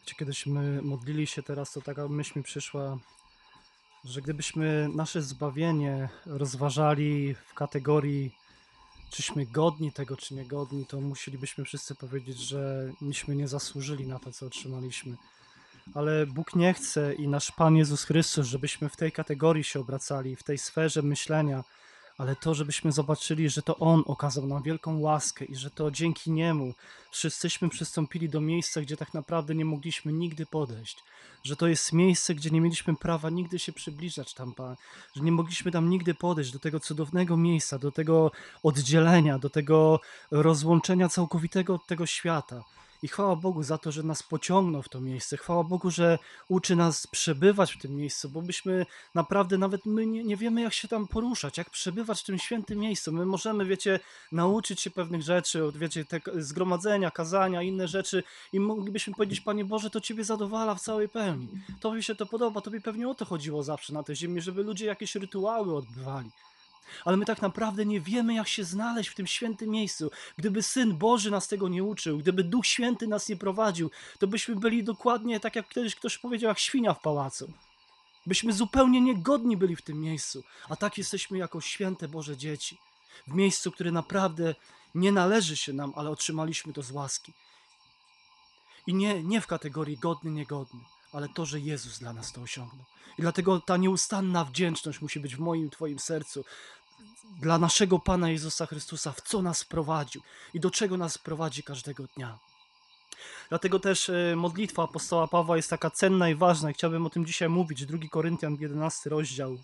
Kiedyśmy modlili się teraz, to taka myśl mi przyszła, że gdybyśmy nasze zbawienie rozważali w kategorii, czyśmy godni tego, czy niegodni, to musielibyśmy wszyscy powiedzieć, że myśmy nie zasłużyli na to, co otrzymaliśmy. Ale Bóg nie chce i nasz Pan Jezus Chrystus, żebyśmy w tej kategorii się obracali, w tej sferze myślenia, ale to, żebyśmy zobaczyli, że to On okazał nam wielką łaskę i że to dzięki Niemu wszyscyśmy przystąpili do miejsca, gdzie tak naprawdę nie mogliśmy nigdy podejść. Że to jest miejsce, gdzie nie mieliśmy prawa nigdy się przybliżać tam, Pan, że nie mogliśmy tam nigdy podejść do tego cudownego miejsca, do tego oddzielenia, do tego rozłączenia całkowitego od tego świata. I chwała Bogu za to, że nas pociągnął w to miejsce. Chwała Bogu, że uczy nas przebywać w tym miejscu, bo byśmy naprawdę nawet my nie wiemy, jak się tam poruszać, jak przebywać w tym świętym miejscu. My możemy, wiecie, nauczyć się pewnych rzeczy, wiecie, te zgromadzenia, kazania, inne rzeczy i moglibyśmy powiedzieć, Panie Boże, to Ciebie zadowala w całej pełni. Tobie się to podoba, Tobie pewnie o to chodziło zawsze na tej ziemi, żeby ludzie jakieś rytuały odbywali. Ale my tak naprawdę nie wiemy, jak się znaleźć w tym świętym miejscu. Gdyby Syn Boży nas tego nie uczył, gdyby Duch Święty nas nie prowadził, to byśmy byli dokładnie, tak jak kiedyś ktoś powiedział, jak świnia w pałacu. Byśmy zupełnie niegodni byli w tym miejscu, a tak jesteśmy jako święte Boże dzieci. W miejscu, które naprawdę nie należy się nam, ale otrzymaliśmy to z łaski. I nie w kategorii godny, niegodny, ale to, że Jezus dla nas to osiągnął. I dlatego ta nieustanna wdzięczność musi być w moim, Twoim sercu dla naszego Pana Jezusa Chrystusa, w co nas prowadził i do czego nas prowadzi każdego dnia. Dlatego też modlitwa apostoła Pawła jest taka cenna i ważna i chciałbym o tym dzisiaj mówić. 2 Koryntian, 11 rozdział.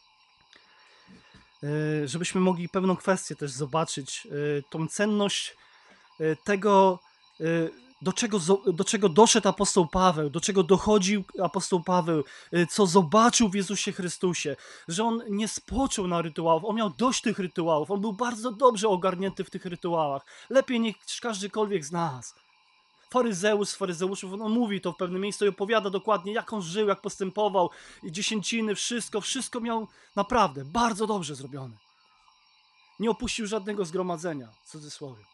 Żebyśmy mogli pewną kwestię też zobaczyć, tą cenność tego, do czego doszedł apostoł Paweł, do czego dochodził apostoł Paweł, co zobaczył w Jezusie Chrystusie, że on nie spoczął na rytuałach, on miał dość tych rytuałów, on był bardzo dobrze ogarnięty w tych rytuałach, lepiej niż każdykolwiek z nas. Faryzeusz z faryzeuszów, on mówi to w pewnym miejscu i opowiada dokładnie, jak on żył, jak postępował, i dziesięciny, wszystko miał naprawdę bardzo dobrze zrobione. Nie opuścił żadnego zgromadzenia, w cudzysłowie.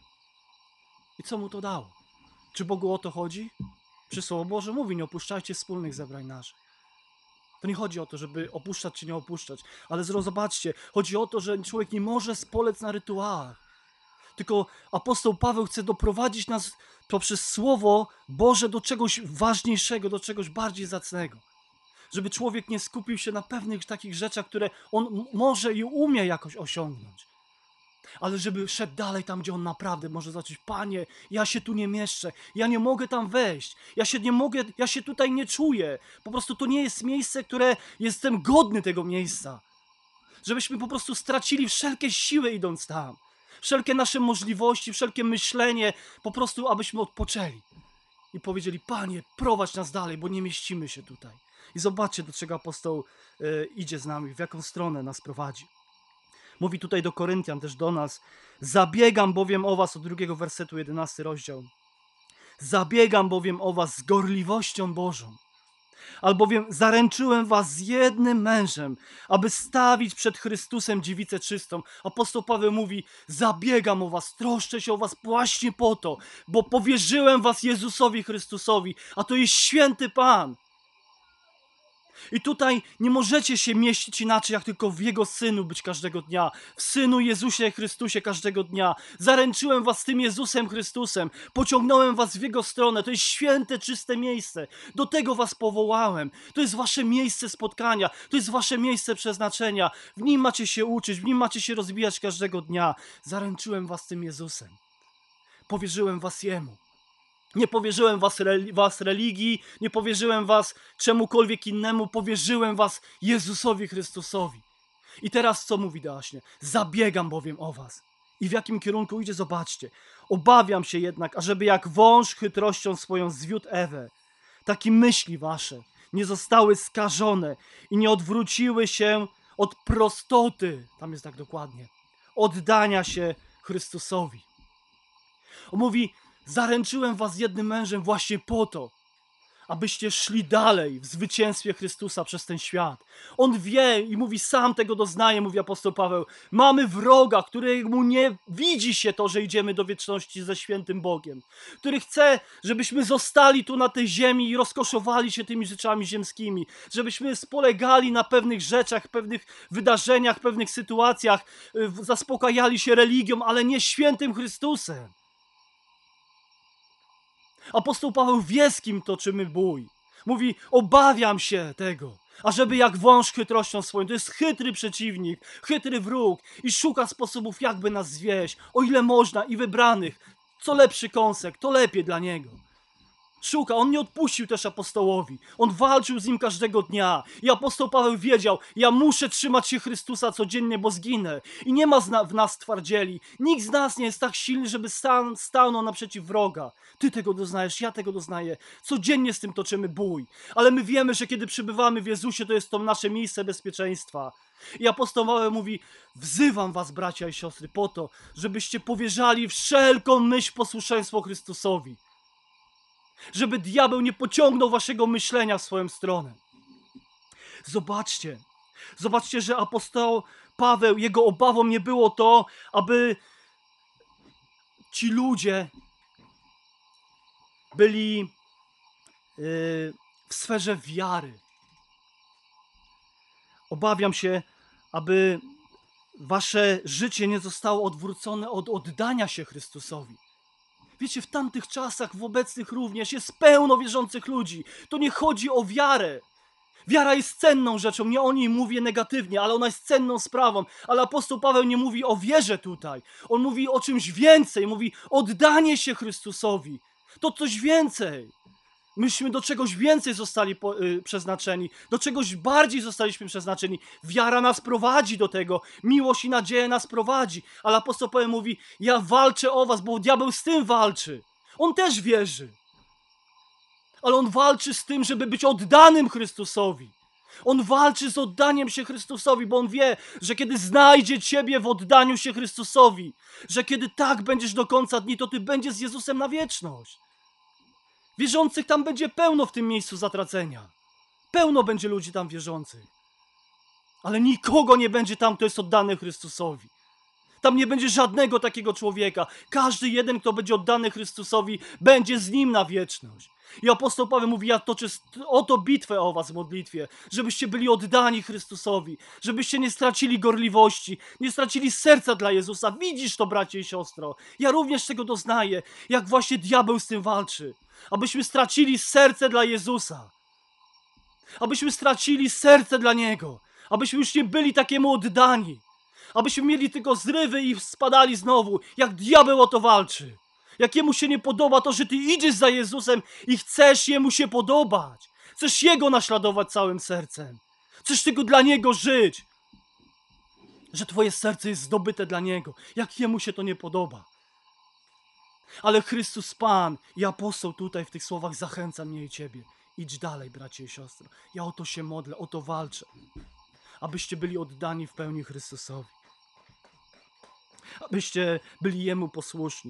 I co mu to dało? Czy Bogu o to chodzi? Czy Słowo Boże mówi, nie opuszczajcie wspólnych zebrań naszych. To nie chodzi o to, żeby opuszczać czy nie opuszczać, ale zobaczcie, chodzi o to, że człowiek nie może spolec na rytuałach. Tylko apostoł Paweł chce doprowadzić nas poprzez Słowo Boże do czegoś ważniejszego, do czegoś bardziej zacnego. Żeby człowiek nie skupił się na pewnych takich rzeczach, które on może i umie jakoś osiągnąć. Ale żeby szedł dalej tam, gdzie on naprawdę może zobaczyć, Panie, ja się tu nie mieszczę, ja nie mogę tam wejść, ja się tutaj nie czuję. Po prostu to nie jest miejsce, które jestem godny tego miejsca. Żebyśmy po prostu stracili wszelkie siły idąc tam. Wszelkie nasze możliwości, wszelkie myślenie, po prostu abyśmy odpoczęli. I powiedzieli, Panie, prowadź nas dalej, bo nie mieścimy się tutaj. I zobaczcie, do czego apostoł idzie z nami, w jaką stronę nas prowadzi. Mówi tutaj do Koryntian, też do nas. Zabiegam bowiem o was, od 2 wersetu, 11 rozdział. Zabiegam bowiem o was z gorliwością Bożą. Albowiem zaręczyłem was z jednym mężem, aby stawić przed Chrystusem dziewicę czystą. Apostoł Paweł mówi, zabiegam o was, troszczę się o was właśnie po to, bo powierzyłem was Jezusowi Chrystusowi, a to jest święty Pan. I tutaj nie możecie się mieścić inaczej, jak tylko w Jego Synu być każdego dnia. W Synu Jezusie Chrystusie każdego dnia. Zaręczyłem was z tym Jezusem Chrystusem. Pociągnąłem was w Jego stronę. To jest święte, czyste miejsce. Do tego was powołałem. To jest wasze miejsce spotkania. To jest wasze miejsce przeznaczenia. W nim macie się uczyć, w nim macie się rozwijać każdego dnia. Zaręczyłem was z tym Jezusem. Powierzyłem was Jemu. Nie powierzyłem was religii, nie powierzyłem was czemukolwiek innemu, powierzyłem was Jezusowi Chrystusowi. I teraz co mówi Daśnie? Zabiegam bowiem o was. I w jakim kierunku idzie, zobaczcie. Obawiam się jednak, ażeby jak wąż chytrością swoją zwiódł Ewę, takie myśli wasze nie zostały skażone i nie odwróciły się od prostoty, tam jest tak dokładnie, oddania się Chrystusowi. On mówi, zaręczyłem was jednym mężem właśnie po to, abyście szli dalej w zwycięstwie Chrystusa przez ten świat. On wie i mówi, sam tego doznaje, mówi apostoł Paweł. Mamy wroga, któremu nie widzi się to, że idziemy do wieczności ze świętym Bogiem, który chce, żebyśmy zostali tu na tej ziemi i rozkoszowali się tymi rzeczami ziemskimi, żebyśmy spolegali na pewnych rzeczach, pewnych wydarzeniach, pewnych sytuacjach, zaspokajali się religią, ale nie świętym Chrystusem. Apostoł Paweł wie, z kim toczymy bój. Mówi, obawiam się tego, ażeby jak wąż chytrością swoją. To jest chytry przeciwnik, chytry wróg i szuka sposobów, jakby nas zwieść, o ile można i wybranych. Co lepszy kąsek, to lepiej dla niego. Szuka, on nie odpuścił też apostołowi. On walczył z nim każdego dnia. I apostoł Paweł wiedział, ja muszę trzymać się Chrystusa codziennie, bo zginę. I nie ma w nas twardzieli. Nikt z nas nie jest tak silny, żeby stanął naprzeciw wroga. Ty tego doznajesz, ja tego doznaję. Codziennie z tym toczymy bój. Ale my wiemy, że kiedy przybywamy w Jezusie, to jest to nasze miejsce bezpieczeństwa. I apostoł Paweł mówi, wzywam was, bracia i siostry, po to, żebyście powierzali wszelką myśl posłuszeństwo Chrystusowi. Żeby diabeł nie pociągnął waszego myślenia w swoją stronę. Zobaczcie, że apostoł Paweł, jego obawą nie było to, aby ci ludzie byli w sferze wiary. Obawiam się, aby wasze życie nie zostało odwrócone od oddania się Chrystusowi. Wiecie, w tamtych czasach, w obecnych również jest pełno wierzących ludzi. To nie chodzi o wiarę. Wiara jest cenną rzeczą, nie o niej mówię negatywnie, ale ona jest cenną sprawą. Ale apostoł Paweł nie mówi o wierze tutaj. On mówi o czymś więcej, mówi oddanie się Chrystusowi. To coś więcej. Myśmy do czegoś więcej zostali przeznaczeni, do czegoś bardziej zostaliśmy przeznaczeni. Wiara nas prowadzi do tego, miłość i nadzieja nas prowadzi. Ale apostoł Paweł mówi, ja walczę o was, bo diabeł z tym walczy. On też wierzy. Ale on walczy z tym, żeby być oddanym Chrystusowi. On walczy z oddaniem się Chrystusowi, bo on wie, że kiedy znajdzie ciebie w oddaniu się Chrystusowi, że kiedy tak będziesz do końca dni, to ty będziesz z Jezusem na wieczność. Wierzących tam będzie pełno w tym miejscu zatracenia. Pełno będzie ludzi tam wierzących. Ale nikogo nie będzie tam, kto jest oddany Chrystusowi. Tam nie będzie żadnego takiego człowieka. Każdy jeden, kto będzie oddany Chrystusowi, będzie z Nim na wieczność. I apostoł Paweł mówi, ja toczę oto bitwę o was w modlitwie, żebyście byli oddani Chrystusowi, żebyście nie stracili gorliwości, nie stracili serca dla Jezusa. Widzisz to, bracie i siostro. Ja również tego doznaję, jak właśnie diabeł z tym walczy. Abyśmy stracili serce dla Jezusa. Abyśmy stracili serce dla Niego. Abyśmy już nie byli takiemu oddani. Abyśmy mieli tylko zrywy i spadali znowu, jak diabeł o to walczy. Jak jemu się nie podoba to, że ty idziesz za Jezusem i chcesz jemu się podobać. Chcesz Jego naśladować całym sercem. Chcesz tylko dla Niego żyć. Że twoje serce jest zdobyte dla Niego. Jak jemu się to nie podoba. Ale Chrystus Pan i apostoł tutaj w tych słowach zachęca mnie i ciebie. Idź dalej, bracie i siostro. Ja o to się modlę, o to walczę. Abyście byli oddani w pełni Chrystusowi. Abyście byli Jemu posłuszni.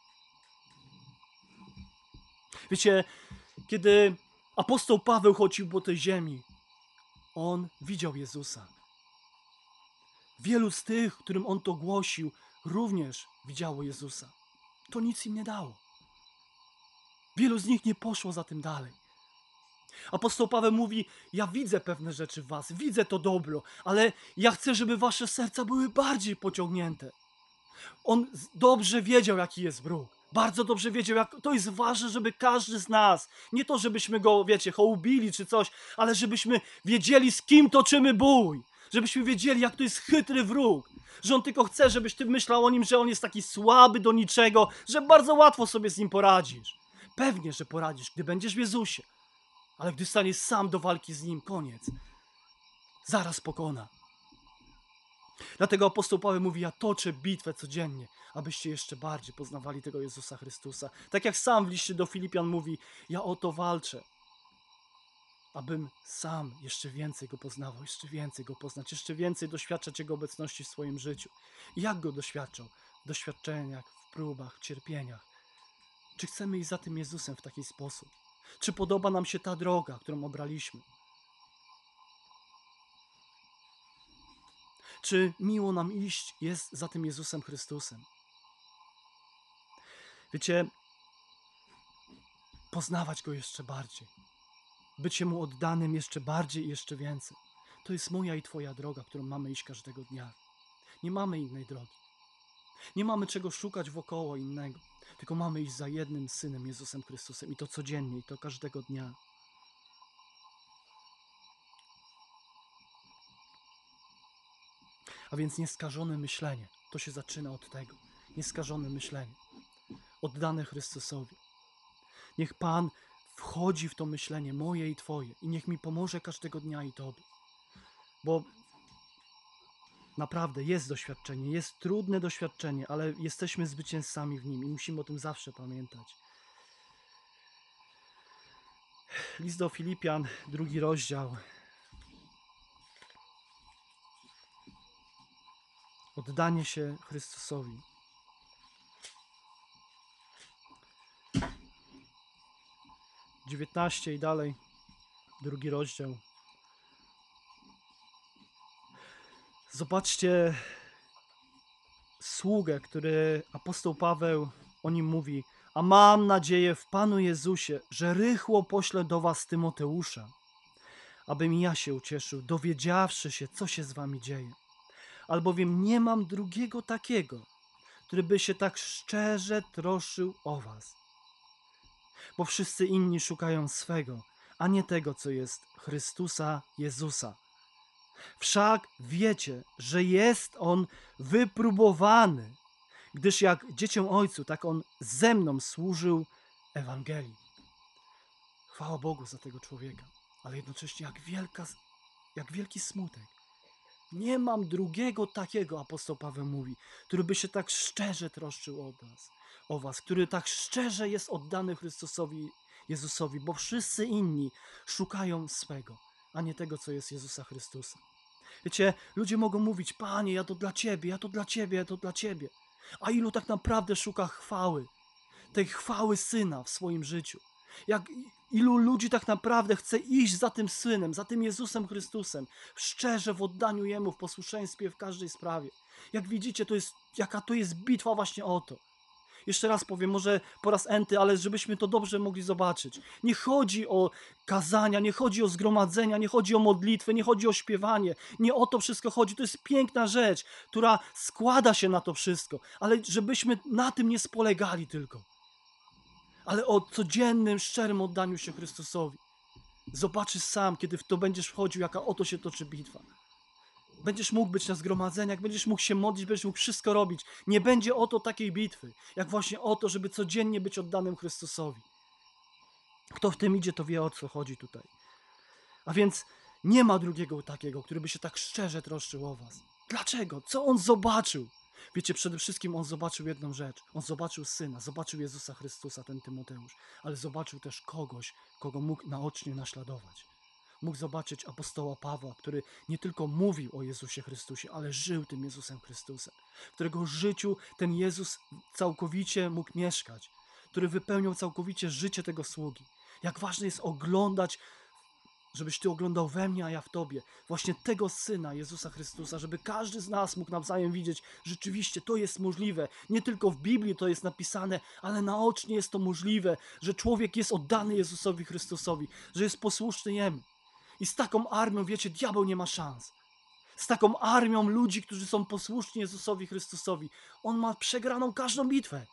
Wiecie, kiedy apostoł Paweł chodził po tej ziemi, on widział Jezusa. Wielu z tych, którym on to głosił, również widziało Jezusa. To nic im nie dało. Wielu z nich nie poszło za tym dalej. Apostoł Paweł mówi, ja widzę pewne rzeczy w was, widzę to dobro, ale ja chcę, żeby wasze serca były bardziej pociągnięte. On dobrze wiedział, jaki jest wróg. Bardzo dobrze wiedział, jak to jest ważne, żeby każdy z nas, nie to, żebyśmy go, wiecie, hołbili czy coś, ale żebyśmy wiedzieli, z kim toczymy bój. Żebyśmy wiedzieli, jak to jest chytry wróg. Że on tylko chce, żebyś ty myślał o nim, że on jest taki słaby do niczego, że bardzo łatwo sobie z nim poradzisz. Pewnie, że poradzisz, gdy będziesz w Jezusie. Ale gdy staniesz sam do walki z nim, koniec. Zaraz pokona. Dlatego apostoł Paweł mówi, ja toczę bitwę codziennie, abyście jeszcze bardziej poznawali tego Jezusa Chrystusa. Tak jak sam w liście do Filipian mówi, ja o to walczę, abym sam jeszcze więcej Go poznawał, jeszcze więcej Go poznać, jeszcze więcej doświadczać Jego obecności w swoim życiu. I jak Go doświadczał? W doświadczeniach, w próbach, w cierpieniach. Czy chcemy iść za tym Jezusem w taki sposób? Czy podoba nam się ta droga, którą obraliśmy? Czy miło nam iść jest za tym Jezusem Chrystusem? Wiecie, poznawać Go jeszcze bardziej, być Mu oddanym jeszcze bardziej i jeszcze więcej. To jest moja i Twoja droga, którą mamy iść każdego dnia. Nie mamy innej drogi. Nie mamy czego szukać wokoło innego, tylko mamy iść za jednym Synem, Jezusem Chrystusem i to codziennie, i to każdego dnia. A więc nieskażone myślenie, to się zaczyna od tego. Nieskażone myślenie, oddane Chrystusowi. Niech Pan wchodzi w to myślenie moje i Twoje i niech mi pomoże każdego dnia i Tobie. Bo naprawdę jest doświadczenie, jest trudne doświadczenie, ale jesteśmy zwycięzcami w nim i musimy o tym zawsze pamiętać. List do Filipian, 2 rozdział. Oddanie się Chrystusowi. 19 i dalej, 2 rozdział. Zobaczcie sługę, który apostoł Paweł o nim mówi. A mam nadzieję w Panu Jezusie, że rychło poślę do was Tymoteusza, abym ja się ucieszył, dowiedziawszy się, co się z wami dzieje. Albowiem nie mam drugiego takiego, który by się tak szczerze troszczył o was. Bo wszyscy inni szukają swego, a nie tego, co jest Chrystusa Jezusa. Wszak wiecie, że jest On wypróbowany, gdyż jak dziecię Ojcu, tak On ze mną służył Ewangelii. Chwała Bogu za tego człowieka, ale jednocześnie jak wielki smutek. Nie mam drugiego takiego, apostoł Paweł mówi, który by się tak szczerze troszczył o was, który tak szczerze jest oddany Chrystusowi, Jezusowi, bo wszyscy inni szukają swego, a nie tego, co jest Jezusa Chrystusa. Wiecie, ludzie mogą mówić, Panie, ja to dla Ciebie, ja to dla Ciebie, ja to dla Ciebie. A ilu tak naprawdę szuka chwały, tej chwały Syna w swoim życiu? Ilu ludzi tak naprawdę chce iść za tym Synem, za tym Jezusem Chrystusem, szczerze w oddaniu Jemu, w posłuszeństwie w każdej sprawie. Jak widzicie, jaka to jest bitwa właśnie o to. Jeszcze raz powiem, może po raz enty, ale żebyśmy to dobrze mogli zobaczyć. Nie chodzi o kazania, nie chodzi o zgromadzenia, nie chodzi o modlitwę, nie chodzi o śpiewanie. Nie o to wszystko chodzi. To jest piękna rzecz, która składa się na to wszystko. Ale żebyśmy na tym nie spolegali tylko. Ale o codziennym, szczerym oddaniu się Chrystusowi. Zobaczysz sam, kiedy w to będziesz wchodził, jaka oto się toczy bitwa. Będziesz mógł być na zgromadzeniach, będziesz mógł się modlić, będziesz mógł wszystko robić. Nie będzie oto takiej bitwy, jak właśnie o to, żeby codziennie być oddanym Chrystusowi. Kto w tym idzie, to wie, o co chodzi tutaj. A więc nie ma drugiego takiego, który by się tak szczerze troszczył o was. Dlaczego? Co on zobaczył? Wiecie, przede wszystkim on zobaczył jedną rzecz. On zobaczył Syna, zobaczył Jezusa Chrystusa, ten Tymoteusz, ale zobaczył też kogoś, kogo mógł naocznie naśladować. Mógł zobaczyć apostoła Pawła, który nie tylko mówił o Jezusie Chrystusie, ale żył tym Jezusem Chrystusem, w którego życiu ten Jezus całkowicie mógł mieszkać, który wypełniał całkowicie życie tego sługi. Jak ważne jest oglądać, żebyś Ty oglądał we mnie, a ja w Tobie, właśnie tego Syna Jezusa Chrystusa, żeby każdy z nas mógł nawzajem widzieć, rzeczywiście to jest możliwe. Nie tylko w Biblii to jest napisane, ale naocznie jest to możliwe, że człowiek jest oddany Jezusowi Chrystusowi, że jest posłuszny Jemu. I z taką armią, wiecie, diabeł nie ma szans. Z taką armią ludzi, którzy są posłuszni Jezusowi Chrystusowi, on ma przegraną każdą bitwę.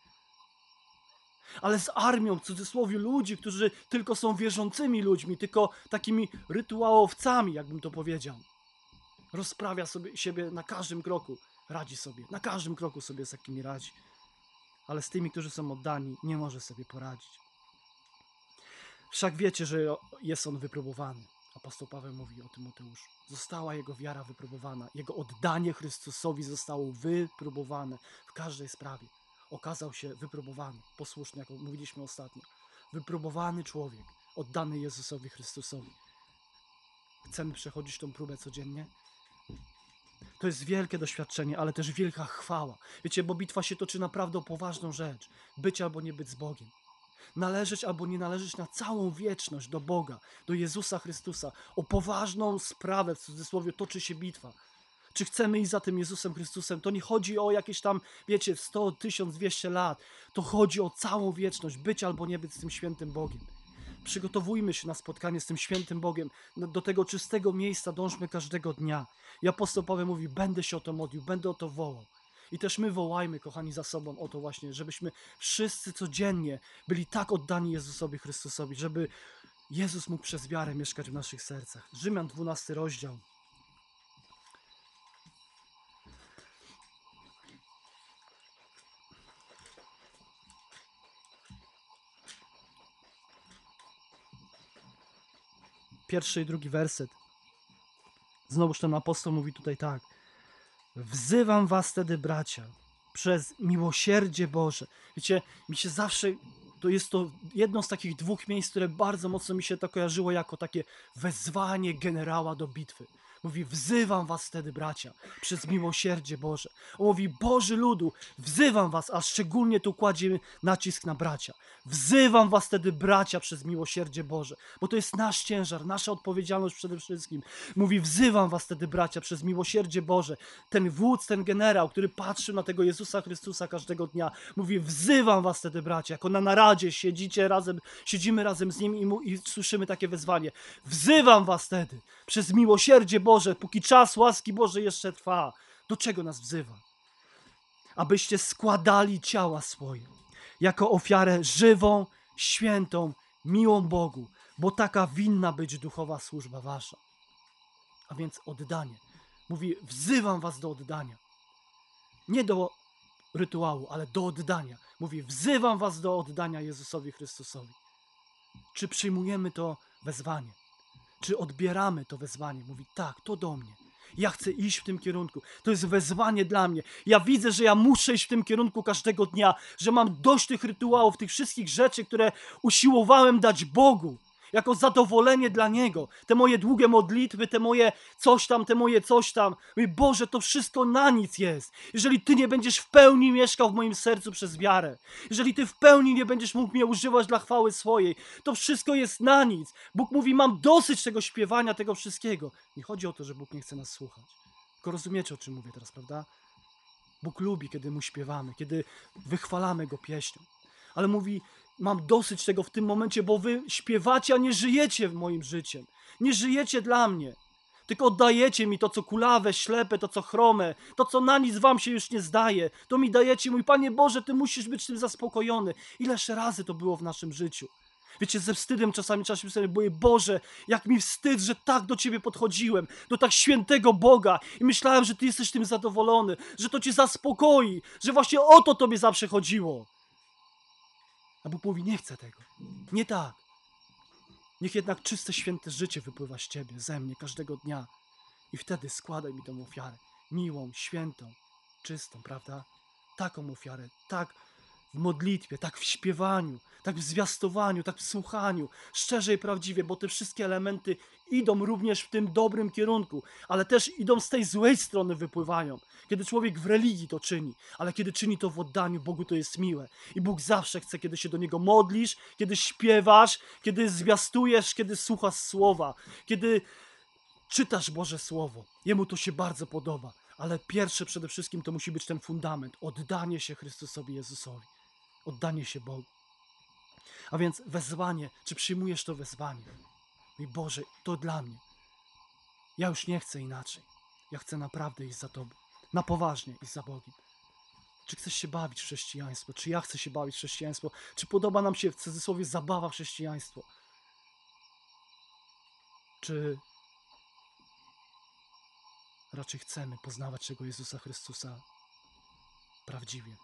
Ale z armią, w cudzysłowie, ludzi, którzy tylko są wierzącymi ludźmi, tylko takimi rytuałowcami, jakbym to powiedział, rozprawia siebie na każdym kroku, radzi sobie, na każdym kroku sobie z takimi radzi. Ale z tymi, którzy są oddani, nie może sobie poradzić. Wszak wiecie, że jest on wypróbowany. Apostoł Paweł mówi o Tymoteuszu. Została jego wiara wypróbowana. Jego oddanie Chrystusowi zostało wypróbowane w każdej sprawie. Okazał się wypróbowany, posłuszny, jak mówiliśmy ostatnio. Wypróbowany człowiek, oddany Jezusowi Chrystusowi. Chcemy przechodzić tą próbę codziennie? To jest wielkie doświadczenie, ale też wielka chwała. Wiecie, bo bitwa się toczy naprawdę o poważną rzecz. Być albo nie być z Bogiem. Należeć albo nie należeć na całą wieczność do Boga, do Jezusa Chrystusa. O poważną sprawę, w cudzysłowie, toczy się bitwa. Czy chcemy iść za tym Jezusem Chrystusem? To nie chodzi o jakieś tam, wiecie, 100, 1200 lat. To chodzi o całą wieczność, być albo nie być z tym świętym Bogiem. Przygotowujmy się na spotkanie z tym świętym Bogiem. Do tego czystego miejsca dążmy każdego dnia. I apostoł Paweł mówi, będę się o to modlił, będę o to wołał. I też my wołajmy, kochani, za sobą o to właśnie, żebyśmy wszyscy codziennie byli tak oddani Jezusowi Chrystusowi, żeby Jezus mógł przez wiarę mieszkać w naszych sercach. Rzymian 12 rozdział. Pierwszy i drugi werset. Znowuż ten apostoł mówi tutaj tak. Wzywam was wtedy, bracia, przez miłosierdzie Boże. Wiecie, mi się zawsze, to jest to jedno z takich dwóch miejsc, które bardzo mocno mi się to kojarzyło jako takie wezwanie generała do bitwy. Mówi, wzywam was wtedy, bracia, przez miłosierdzie Boże. On mówi, Boży ludu, wzywam was, a szczególnie tu kładzie nacisk na bracia. Wzywam was wtedy, bracia, przez miłosierdzie Boże, bo to jest nasz ciężar, nasza odpowiedzialność przede wszystkim. Mówi, wzywam was wtedy, bracia, przez miłosierdzie Boże. Ten wódz, ten generał, który patrzył na tego Jezusa Chrystusa każdego dnia, mówi, wzywam was wtedy, bracia, jako na naradzie siedzimy razem z nim i słyszymy takie wezwanie. Wzywam was wtedy, przez miłosierdzie Boże, póki czas łaski Bożej jeszcze trwa. Do czego nas wzywa? Abyście składali ciała swoje jako ofiarę żywą, świętą, miłą Bogu, bo taka winna być duchowa służba wasza. A więc oddanie. Mówi, wzywam was do oddania. Nie do rytuału, ale do oddania. Mówi, wzywam was do oddania Jezusowi Chrystusowi. Czy przyjmujemy to wezwanie? Czy odbieramy to wezwanie? Mówi, tak, to do mnie. Ja chcę iść w tym kierunku. To jest wezwanie dla mnie. Ja widzę, że ja muszę iść w tym kierunku każdego dnia, że mam dość tych rytuałów, tych wszystkich rzeczy, które usiłowałem dać Bogu jako zadowolenie dla Niego. Te moje długie modlitwy, te moje coś tam. Mówi, Boże, to wszystko na nic jest. Jeżeli Ty nie będziesz w pełni mieszkał w moim sercu przez wiarę, jeżeli Ty w pełni nie będziesz mógł mnie używać dla chwały swojej, to wszystko jest na nic. Bóg mówi, mam dosyć tego śpiewania, tego wszystkiego. Nie chodzi o to, że Bóg nie chce nas słuchać. Tylko rozumiecie, o czym mówię teraz, prawda? Bóg lubi, kiedy Mu śpiewamy, kiedy wychwalamy Go pieśnią. Ale mówi, mam dosyć tego w tym momencie, bo wy śpiewacie, a nie żyjecie moim życiem. Nie żyjecie dla mnie. Tylko oddajecie mi to, co kulawe, ślepe, to, co chrome, to, co na nic wam się już nie zdaje. To mi dajecie, mój Panie Boże, Ty musisz być tym zaspokojony. Ileż razy to było w naszym życiu. Wiecie, ze wstydem czasami sobie mówię, Boże, jak mi wstyd, że tak do Ciebie podchodziłem, do tak świętego Boga i myślałem, że Ty jesteś tym zadowolony, że to Cię zaspokoi, że właśnie o to Tobie zawsze chodziło. A Bóg mówi, nie chcę tego. Nie tak. Niech jednak czyste, święte życie wypływa z Ciebie, ze mnie, każdego dnia. I wtedy składaj mi tę ofiarę. Miłą, świętą, czystą, prawda? Taką ofiarę, tak w modlitwie, tak w śpiewaniu, tak w zwiastowaniu, tak w słuchaniu, szczerze i prawdziwie, bo te wszystkie elementy idą również w tym dobrym kierunku, ale też idą z tej złej strony, wypływają. Kiedy człowiek w religii to czyni, ale kiedy czyni to w oddaniu, Bogu to jest miłe. I Bóg zawsze chce, kiedy się do Niego modlisz, kiedy śpiewasz, kiedy zwiastujesz, kiedy słuchasz słowa, kiedy czytasz Boże Słowo. Jemu to się bardzo podoba. Ale pierwsze przede wszystkim to musi być ten fundament. Oddanie się Chrystusowi Jezusowi. Oddanie się Bogu. A więc wezwanie, czy przyjmujesz to wezwanie? Mój Boże, to dla mnie. Ja już nie chcę inaczej. Ja chcę naprawdę iść za Tobą. Na poważnie iść za Bogiem. Czy chcesz się bawić w chrześcijaństwo? Czy ja chcę się bawić w chrześcijaństwo? Czy podoba nam się w cudzysłowie zabawa w chrześcijaństwo? Czy raczej chcemy poznawać tego Jezusa Chrystusa prawdziwie?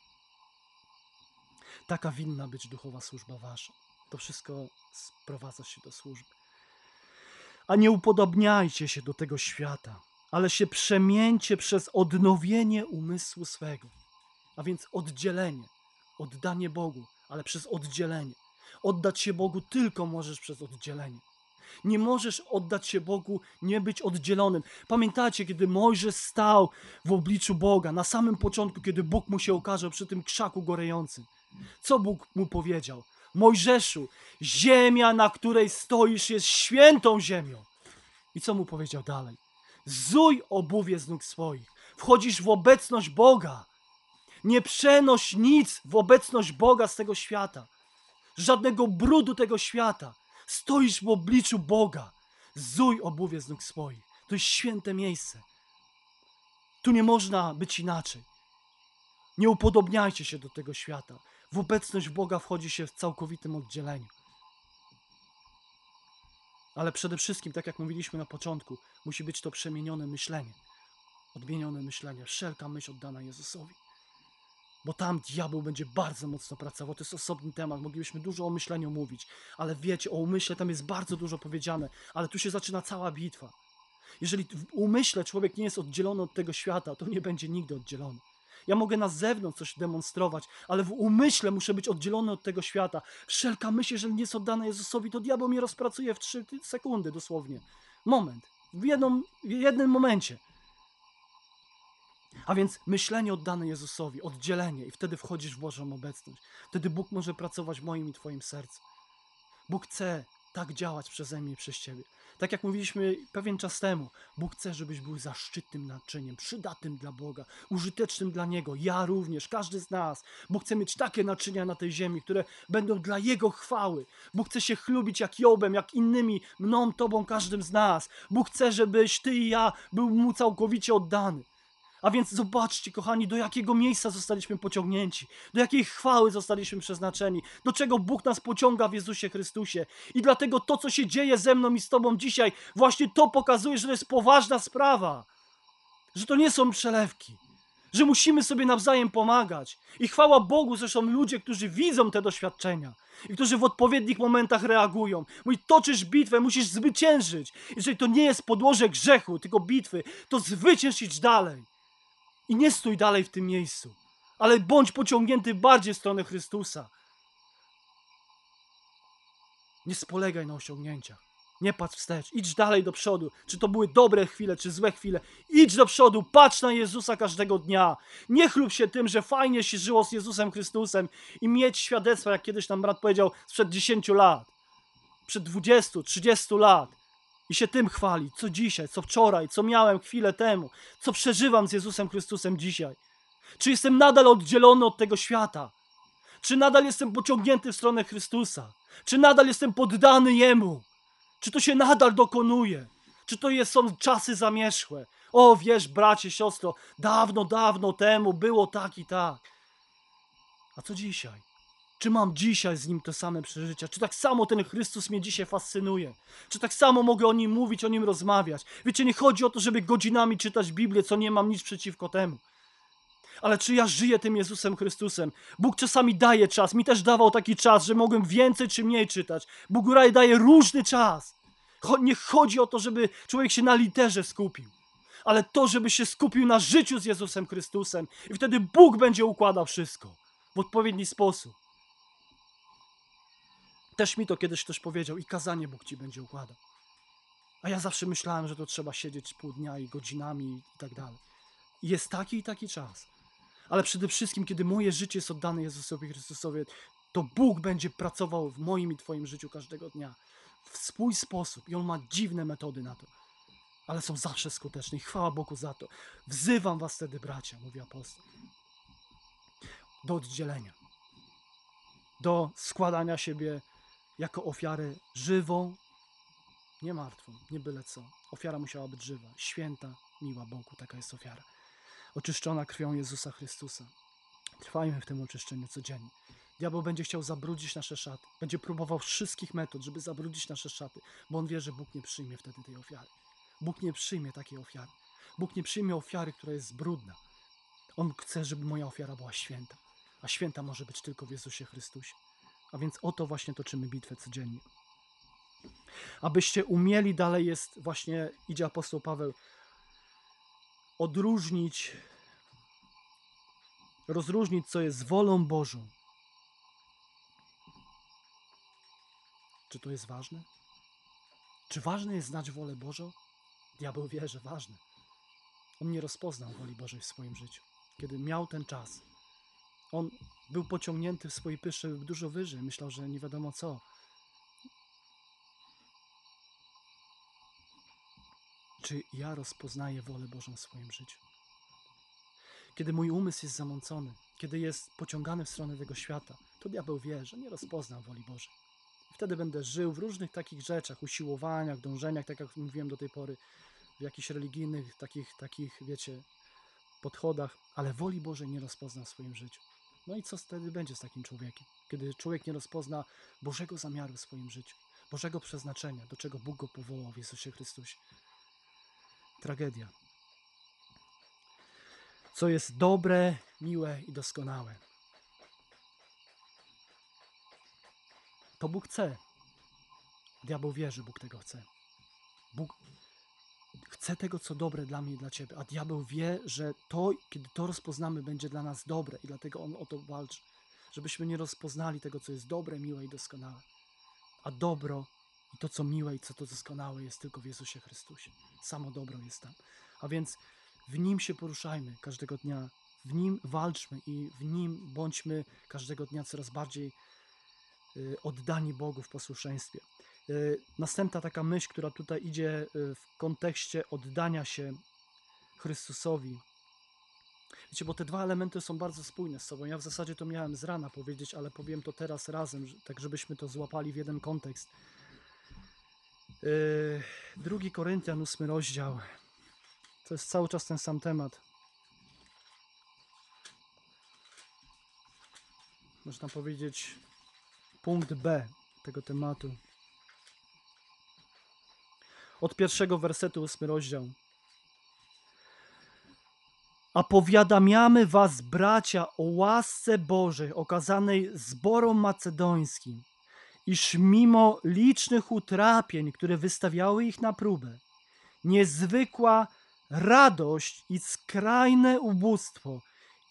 Taka winna być duchowa służba wasza. To wszystko sprowadza się do służby. A nie upodobniajcie się do tego świata, ale się przemieńcie przez odnowienie umysłu swego. A więc oddzielenie, oddanie Bogu, ale przez oddzielenie. Oddać się Bogu tylko możesz przez oddzielenie. Nie możesz oddać się Bogu, nie być oddzielonym. Pamiętacie, kiedy Mojżesz stał w obliczu Boga, na samym początku, kiedy Bóg mu się okazał przy tym krzaku gorejącym. Co Bóg mu powiedział? Mojżeszu, ziemia, na której stoisz, jest świętą ziemią. I co mu powiedział dalej? Zuj obuwie z nóg swoich. Wchodzisz w obecność Boga. Nie przenoś nic w obecność Boga z tego świata. Żadnego brudu tego świata. Stoisz w obliczu Boga. Zuj obuwie z nóg swoich. To jest święte miejsce. Tu nie można być inaczej. Nie upodobniajcie się do tego świata. W obecność Boga wchodzi się w całkowitym oddzieleniu. Ale przede wszystkim, tak jak mówiliśmy na początku, musi być to przemienione myślenie. Odmienione myślenie. Wszelka myśl oddana Jezusowi. Bo tam diabeł będzie bardzo mocno pracował. To jest osobny temat. Moglibyśmy dużo o myśleniu mówić. Ale wiecie, o umyśle tam jest bardzo dużo powiedziane. Ale tu się zaczyna cała bitwa. Jeżeli w umyśle człowiek nie jest oddzielony od tego świata, to nie będzie nigdy oddzielony. Ja mogę na zewnątrz coś demonstrować, ale w umyśle muszę być oddzielony od tego świata. Wszelka myśl, jeżeli nie jest oddana Jezusowi, to diabeł mnie rozpracuje w 3 sekundy dosłownie. Moment. W jednym momencie. A więc myślenie oddane Jezusowi, oddzielenie i wtedy wchodzisz w Bożą obecność. Wtedy Bóg może pracować w moim i Twoim sercu. Bóg chce tak działać przeze mnie i przez Ciebie. Tak jak mówiliśmy pewien czas temu, Bóg chce, żebyś był zaszczytnym naczyniem, przydatnym dla Boga, użytecznym dla Niego. Ja również, każdy z nas. Bóg chce mieć takie naczynia na tej ziemi, które będą dla Jego chwały. Bóg chce się chlubić jak Jobem, jak innymi, mną, Tobą, każdym z nas. Bóg chce, żebyś Ty i ja był Mu całkowicie oddany. A więc zobaczcie, kochani, do jakiego miejsca zostaliśmy pociągnięci, do jakiej chwały zostaliśmy przeznaczeni, do czego Bóg nas pociąga w Jezusie Chrystusie. I dlatego to, co się dzieje ze mną i z Tobą dzisiaj, właśnie to pokazuje, że to jest poważna sprawa, że to nie są przelewki, że musimy sobie nawzajem pomagać. I chwała Bogu, że są ludzie, którzy widzą te doświadczenia i którzy w odpowiednich momentach reagują. Mówi, toczysz bitwę, musisz zwyciężyć. Jeżeli to nie jest podłoże grzechu, tylko bitwy, to zwycięż, idź dalej. I nie stój dalej w tym miejscu, ale bądź pociągnięty bardziej w stronę Chrystusa. Nie spolegaj na osiągnięciach. Nie patrz wstecz. Idź dalej do przodu. Czy to były dobre chwile, czy złe chwile. Idź do przodu. Patrz na Jezusa każdego dnia. Nie chlub się tym, że fajnie się żyło z Jezusem Chrystusem i mieć świadectwa, jak kiedyś nam brat powiedział, sprzed 10 lat, przed 20, 30 lat. I się tym chwalić, co dzisiaj, co wczoraj, co miałem chwilę temu, co przeżywam z Jezusem Chrystusem dzisiaj. Czy jestem nadal oddzielony od tego świata? Czy nadal jestem pociągnięty w stronę Chrystusa? Czy nadal jestem poddany Jemu? Czy to się nadal dokonuje? Czy to są czasy zamierzchłe? O, wiesz, bracie, siostro, dawno, dawno temu było tak i tak. A co dzisiaj? Czy mam dzisiaj z Nim te same przeżycia? Czy tak samo ten Chrystus mnie dzisiaj fascynuje? Czy tak samo mogę o Nim mówić, o Nim rozmawiać? Wiecie, nie chodzi o to, żeby godzinami czytać Biblię, co nie mam nic przeciwko temu. Ale czy ja żyję tym Jezusem Chrystusem? Bóg czasami daje czas. Mi też dawał taki czas, że mogłem więcej czy mniej czytać. Bóg daje różny czas. Nie chodzi o to, żeby człowiek się na literze skupił, ale to, żeby się skupił na życiu z Jezusem Chrystusem. I wtedy Bóg będzie układał wszystko w odpowiedni sposób. Też mi to kiedyś ktoś powiedział i kazanie Bóg ci będzie układał. A ja zawsze myślałem, że to trzeba siedzieć pół dnia i godzinami i tak dalej. I jest taki i taki czas. Ale przede wszystkim, kiedy moje życie jest oddane Jezusowi Chrystusowi, to Bóg będzie pracował w moim i Twoim życiu każdego dnia w swój sposób i On ma dziwne metody na to, ale są zawsze skuteczne i chwała Bogu za to. Wzywam was wtedy, bracia, mówi apostoł, do oddzielenia, do składania siebie jako ofiarę żywą, nie martwą, nie byle co. Ofiara musiała być żywa, święta, miła Bogu, taka jest ofiara. Oczyszczona krwią Jezusa Chrystusa. Trwajmy w tym oczyszczeniu codziennie. Diabeł będzie chciał zabrudzić nasze szaty. Będzie próbował wszystkich metod, żeby zabrudzić nasze szaty, bo on wie, że Bóg nie przyjmie wtedy tej ofiary. Bóg nie przyjmie takiej ofiary. Bóg nie przyjmie ofiary, która jest brudna. On chce, żeby moja ofiara była święta. A święta może być tylko w Jezusie Chrystusie. A więc o to właśnie toczymy bitwę codziennie. Abyście umieli, dalej jest właśnie, idzie apostoł Paweł, rozróżnić, co jest wolą Bożą. Czy to jest ważne? Czy ważne jest znać wolę Bożą? Diabeł wie, że ważne. On nie rozpoznał woli Bożej w swoim życiu. Kiedy miał ten czas, On był pociągnięty w swojej pysze dużo wyżej. Myślał, że nie wiadomo co. Czy ja rozpoznaję wolę Bożą w swoim życiu? Kiedy mój umysł jest zamącony, kiedy jest pociągany w stronę tego świata, to diabeł wie, że nie rozpozna woli Bożej. Wtedy będę żył w różnych takich rzeczach, usiłowaniach, dążeniach, tak jak mówiłem do tej pory, w jakichś religijnych, takich, wiecie, podchodach, ale woli Bożej nie rozpozna w swoim życiu. No i co wtedy będzie z takim człowiekiem? Kiedy człowiek nie rozpozna Bożego zamiaru w swoim życiu, Bożego przeznaczenia, do czego Bóg go powołał w Jezusie Chrystusie. Tragedia. Co jest dobre, miłe i doskonałe. To Bóg chce. Diabeł wie, że Bóg tego chce. Bóg chce tego, co dobre dla mnie i dla ciebie, a diabeł wie, że to, kiedy to rozpoznamy, będzie dla nas dobre i dlatego on o to walczy, żebyśmy nie rozpoznali tego, co jest dobre, miłe i doskonałe. A dobro i to, co miłe i co to doskonałe jest tylko w Jezusie Chrystusie. Samo dobro jest tam. A więc w Nim się poruszajmy każdego dnia, w Nim walczmy i w Nim bądźmy każdego dnia coraz bardziej oddani Bogu w posłuszeństwie. Następna taka myśl, która tutaj idzie w kontekście oddania się Chrystusowi. Wiecie, bo te dwa elementy są bardzo spójne z sobą. Ja w zasadzie to miałem z rana powiedzieć, ale powiem to teraz razem, tak żebyśmy to złapali w jeden kontekst. 2 Koryntian, 8 rozdział. To jest cały czas ten sam temat. Można powiedzieć punkt B tego tematu. Od pierwszego wersetu 8 rozdział. A powiadamiamy was, bracia, o łasce Bożej okazanej zborom macedońskim, iż mimo licznych utrapień, które wystawiały ich na próbę, niezwykła radość i skrajne ubóstwo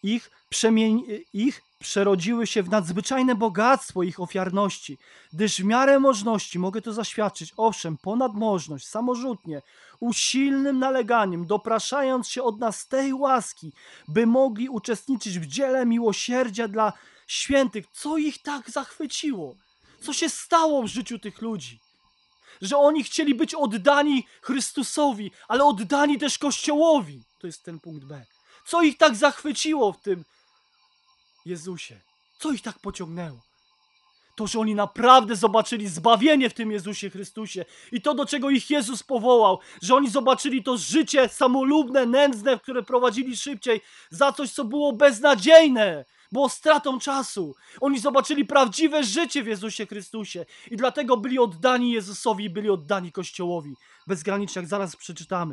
ich przerodziły się w nadzwyczajne bogactwo ich ofiarności, gdyż w miarę możności, mogę to zaświadczyć, owszem, ponad możność, samorzutnie, usilnym naleganiem, dopraszając się od nas tej łaski, by mogli uczestniczyć w dziele miłosierdzia dla świętych. Co ich tak zachwyciło? Co się stało w życiu tych ludzi? Że oni chcieli być oddani Chrystusowi, ale oddani też Kościołowi. To jest ten punkt B. Co ich tak zachwyciło w tym Jezusie? Co ich tak pociągnęło? To, że oni naprawdę zobaczyli zbawienie w tym Jezusie Chrystusie i to, do czego ich Jezus powołał, że oni zobaczyli to życie samolubne, nędzne, w które prowadzili szybciej, za coś, co było beznadziejne, było stratą czasu. Oni zobaczyli prawdziwe życie w Jezusie Chrystusie i dlatego byli oddani Jezusowi i byli oddani Kościołowi. Bezgranicznie, jak zaraz przeczytamy.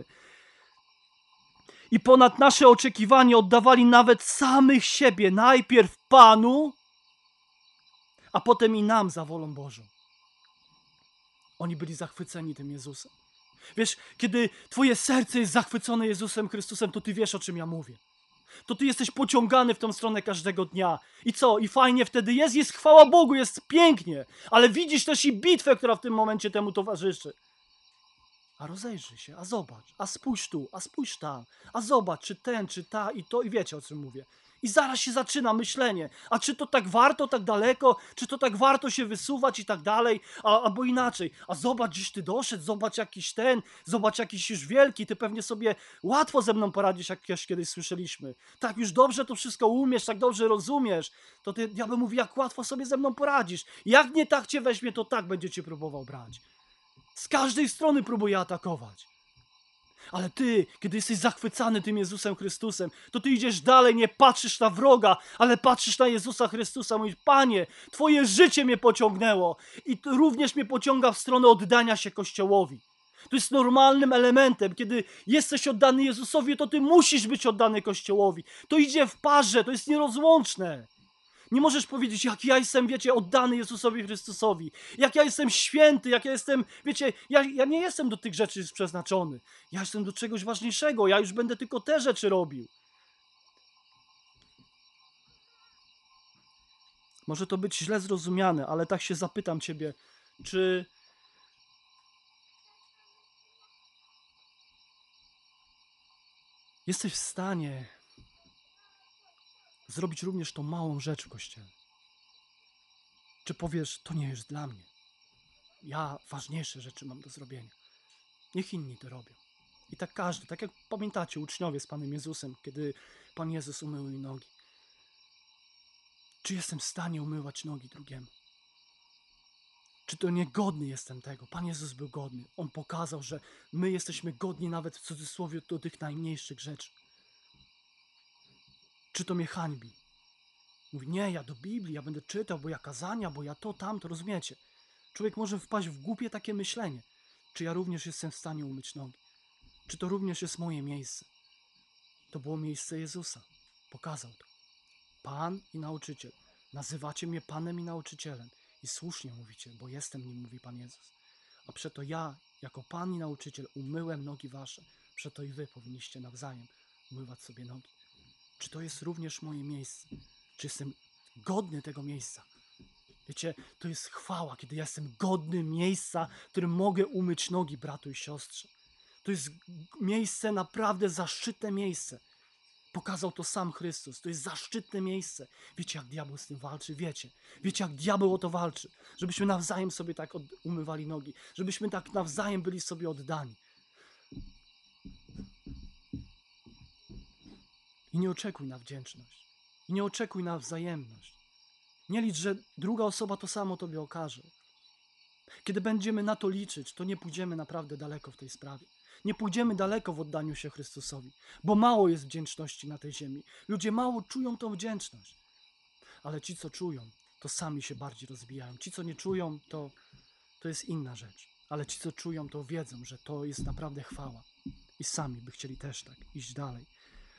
I ponad nasze oczekiwanie oddawali nawet samych siebie, najpierw Panu, a potem i nam za wolą Bożą. Oni byli zachwyceni tym Jezusem. Wiesz, kiedy twoje serce jest zachwycone Jezusem Chrystusem, to ty wiesz, o czym ja mówię. To ty jesteś pociągany w tą stronę każdego dnia. I co? I fajnie wtedy jest chwała Bogu, jest pięknie, ale widzisz też i bitwę, która w tym momencie temu towarzyszy. A rozejrzyj się, a zobacz, a spójrz tu, a spójrz tam, a zobacz, czy ten, czy ta i to, i wiecie, o czym mówię. I zaraz się zaczyna myślenie, a czy to tak warto, tak daleko, czy to tak warto się wysuwać i tak dalej, albo inaczej, a zobacz, gdzieś ty doszedł, zobacz jakiś ten, zobacz jakiś już wielki, ty pewnie sobie łatwo ze mną poradzisz, jak kiedyś słyszeliśmy. Tak już dobrze to wszystko umiesz, tak dobrze rozumiesz, to ty, diabeł mówi, jak łatwo sobie ze mną poradzisz. Jak nie tak cię weźmie, to tak będzie cię próbował brać. Z każdej strony próbuje atakować. Ale ty, kiedy jesteś zachwycany tym Jezusem Chrystusem, to ty idziesz dalej, nie patrzysz na wroga, ale patrzysz na Jezusa Chrystusa. Mówisz, Panie, Twoje życie mnie pociągnęło i to również mnie pociąga w stronę oddania się Kościołowi. To jest normalnym elementem. Kiedy jesteś oddany Jezusowi, to ty musisz być oddany Kościołowi. To idzie w parze, to jest nierozłączne. Nie możesz powiedzieć, jak ja jestem, wiecie, oddany Jezusowi Chrystusowi, jak ja jestem święty, jak ja jestem, wiecie, ja nie jestem do tych rzeczy przeznaczony. Ja jestem do czegoś ważniejszego, ja już będę tylko te rzeczy robił. Może to być źle zrozumiane, ale tak się zapytam ciebie, czy jesteś w stanie zrobić również tą małą rzecz w Kościele? Czy powiesz, to nie jest dla mnie? Ja ważniejsze rzeczy mam do zrobienia. Niech inni to robią. I tak każdy, tak jak pamiętacie uczniowie z Panem Jezusem, kiedy Pan Jezus umył im nogi. Czy jestem w stanie umywać nogi drugiemu? Czy to niegodny jestem tego? Pan Jezus był godny. On pokazał, że my jesteśmy godni nawet w cudzysłowie do tych najmniejszych rzeczy. Czy to mnie hańbi? Mówi, nie, ja do Biblii, ja będę czytał, bo ja kazania, bo ja to, tamto, rozumiecie? Człowiek może wpaść w głupie takie myślenie. Czy ja również jestem w stanie umyć nogi? Czy to również jest moje miejsce? To było miejsce Jezusa. Pokazał to. Pan i nauczyciel. Nazywacie mnie Panem i nauczycielem. I słusznie mówicie, bo jestem nim, mówi Pan Jezus. A przeto ja, jako Pan i nauczyciel, umyłem nogi wasze. Przeto i wy powinniście nawzajem umywać sobie nogi. Czy to jest również moje miejsce? Czy jestem godny tego miejsca? Wiecie, to jest chwała, kiedy ja jestem godny miejsca, w którym mogę umyć nogi bratu i siostrze. To jest miejsce, naprawdę zaszczytne miejsce. Pokazał to sam Chrystus. To jest zaszczytne miejsce. Wiecie, jak diabeł z tym walczy? Wiecie. Wiecie, jak diabeł o to walczy. Żebyśmy nawzajem sobie tak umywali nogi. Żebyśmy tak nawzajem byli sobie oddani. I nie oczekuj na wdzięczność. I nie oczekuj na wzajemność. Nie licz, że druga osoba to samo tobie okaże. Kiedy będziemy na to liczyć, to nie pójdziemy naprawdę daleko w tej sprawie. Nie pójdziemy daleko w oddaniu się Chrystusowi, bo mało jest wdzięczności na tej ziemi. Ludzie mało czują tą wdzięczność. Ale ci, co czują, to sami się bardziej rozbijają. Ci, co nie czują, to jest inna rzecz. Ale ci, co czują, to wiedzą, że to jest naprawdę chwała. I sami by chcieli też tak iść dalej.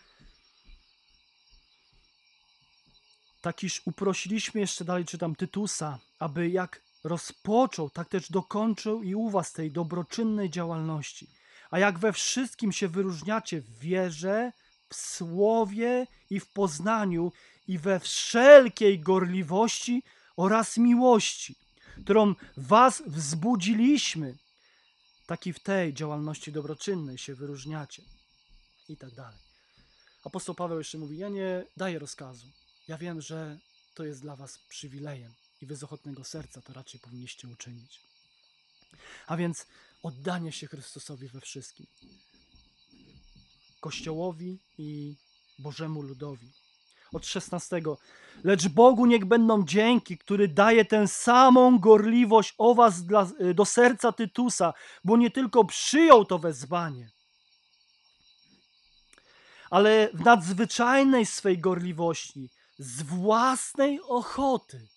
Tak iż uprosiliśmy, jeszcze dalej czytam, Tytusa, aby jak rozpoczął, tak też dokończył i u was tej dobroczynnej działalności. A jak we wszystkim się wyróżniacie w wierze, w słowie i w poznaniu i we wszelkiej gorliwości oraz miłości, którą was wzbudziliśmy, tak i w tej działalności dobroczynnej się wyróżniacie. I tak dalej. Apostoł Paweł jeszcze mówi, ja nie daję rozkazu. Ja wiem, że to jest dla was przywilejem i wy z ochotnego serca to raczej powinniście uczynić. A więc oddanie się Chrystusowi we wszystkim. Kościołowi i Bożemu ludowi. Od 16. Lecz Bogu niech będą dzięki, który daje tę samą gorliwość o was do serca Tytusa, bo nie tylko przyjął to wezwanie, ale w nadzwyczajnej swej gorliwości, z własnej ochoty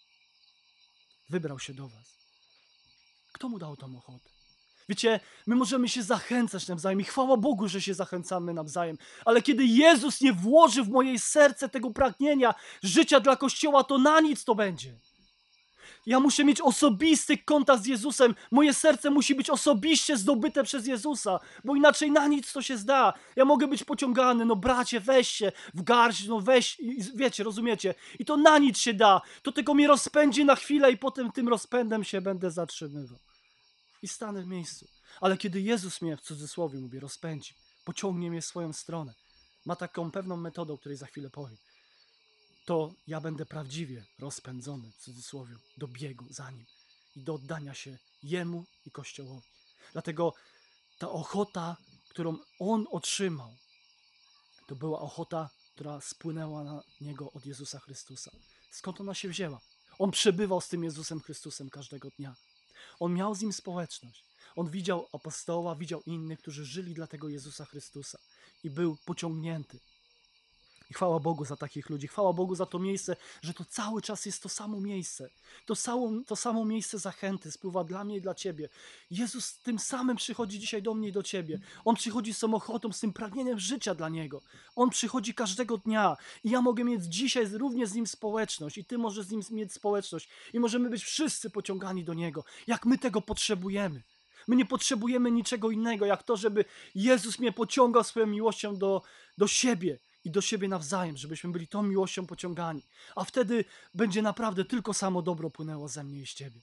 wybrał się do was. Kto mu dał tą ochotę? Wiecie, my możemy się zachęcać nawzajem i chwała Bogu, że się zachęcamy nawzajem, ale kiedy Jezus nie włoży w moje serce tego pragnienia życia dla Kościoła, to na nic to będzie. Ja muszę mieć osobisty kontakt z Jezusem. Moje serce musi być osobiście zdobyte przez Jezusa, bo inaczej na nic to się zda. Ja mogę być pociągany, no bracie, weź się w garść, no weź, i wiecie, rozumiecie? I to na nic się da. To tylko mnie rozpędzi na chwilę i potem tym rozpędem się będę zatrzymywał. I stanę w miejscu. Ale kiedy Jezus mnie, w cudzysłowie mówię, rozpędzi, pociągnie mnie w swoją stronę, ma taką pewną metodę, o której za chwilę powiem, to ja będę prawdziwie rozpędzony, w cudzysłowie, do biegu za Nim i do oddania się Jemu i Kościołowi. Dlatego ta ochota, którą On otrzymał, to była ochota, która spłynęła na Niego od Jezusa Chrystusa. Skąd ona się wzięła? On przebywał z tym Jezusem Chrystusem każdego dnia. On miał z Nim społeczność. On widział apostoła, widział innych, którzy żyli dla tego Jezusa Chrystusa i był pociągnięty. I chwała Bogu za takich ludzi, chwała Bogu za to miejsce, że to cały czas jest to samo miejsce. To samo miejsce zachęty spływa dla mnie i dla Ciebie. Jezus tym samym przychodzi dzisiaj do mnie i do Ciebie. On przychodzi z tą ochotą, z tym pragnieniem życia dla Niego. On przychodzi każdego dnia i ja mogę mieć dzisiaj również z Nim społeczność i Ty możesz z Nim mieć społeczność i możemy być wszyscy pociągani do Niego, jak my tego potrzebujemy. My nie potrzebujemy niczego innego, jak to, żeby Jezus mnie pociągał swoją miłością do siebie i do siebie nawzajem, żebyśmy byli tą miłością pociągani. A wtedy będzie naprawdę tylko samo dobro płynęło ze mnie i z Ciebie.